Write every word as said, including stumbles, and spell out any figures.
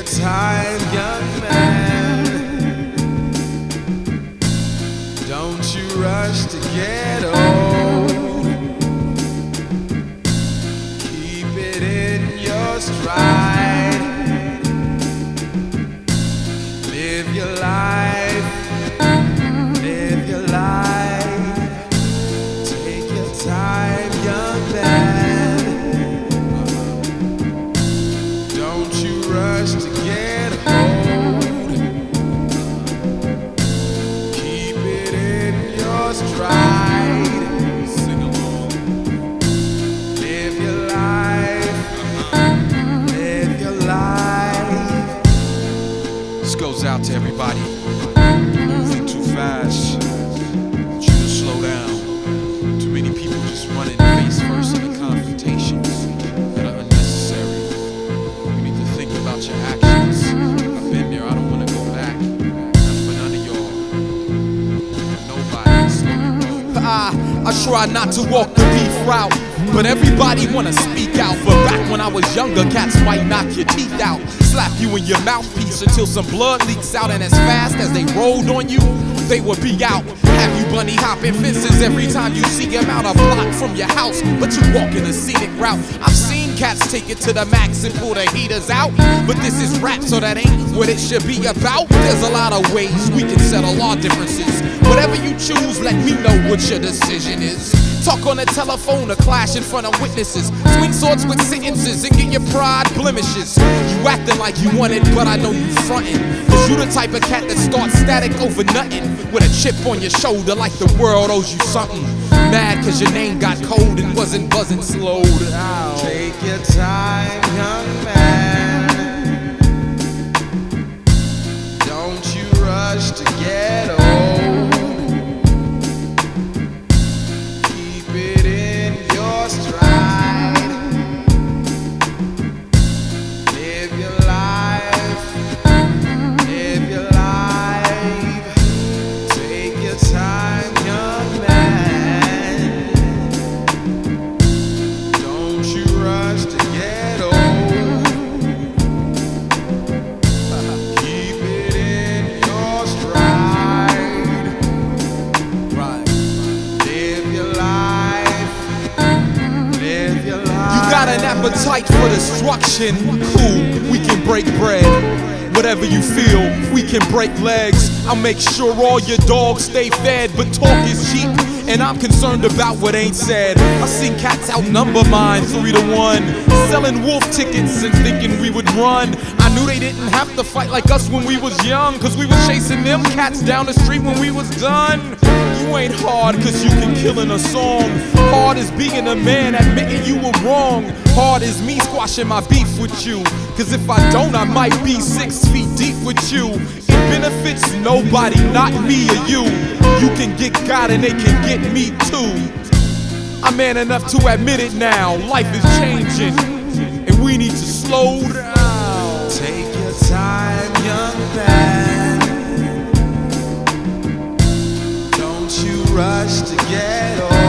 your time, young man. Don't you rush to get old. Keep it in your stride. Live your life. Live your life. Take your time, young man. Don't you rush to get old. Keep it in your stride. Sing along. Live your life. Live your life. This goes out to everybody moving too fast. I want you to slow down. Too many people just running face first into confrontations that are unnecessary. You need to think about your actions. I've been there, I don't want to go back. Not for none of y'all. Nobody. Slow your roll. I, I try not to walk the beef route, but everybody wanna speak out. But back when I was younger, cats might knock your teeth out, slap you in your mouthpiece until some blood leaks out. And as fast as they rolled on you, they would be out. Have you bunny hopping fences every time you see them out a block from your house, but you walking a scenic route. I've seen cats take it to the max and pull the heaters out, but this is rap, so that ain't what it should be about. There's a lot of ways we can settle our differences. Whatever you choose, let me know what your decision is. Talk on the telephone or clash in front of witnesses. Swing swords with sentences and get your pride blemishes. You acting like you want it, but I know you frontin'. Cause you the type of cat that starts static over nothing, with a chip on your shoulder like the world owes you something. Mad cause your name got cold and wasn't buzzing slowed out. Take your time, young man. Don't you rush to get old. Keep it in your stride. Live your life. Live your life. Take your time, young man. Don't you rush to get old. Keep it in your stride. Right. Live your life. Live your life. You got an appetite for destruction? Cool, we can break bread. Whatever you feel, we can break legs. I'll make sure all your dogs stay fed, but talk is cheap, and I'm concerned about what ain't said. I've seen cats outnumber mine three to one, selling wolf tickets and thinking we would run. I knew they didn't have to fight like us when we was young, cause we was chasing them cats down the street when we was done. You ain't hard cause you can kill in a song. Hard is being a man, admitting you were wrong. Hard is me squashing my beef with you, cause if I don't I might be six feet deep with you. It benefits nobody, not me or you. You can get God and they can get me too. I'm man enough to admit it now. Life is changing and we need to slow down. Take your time, young man. Don't you rush to get old.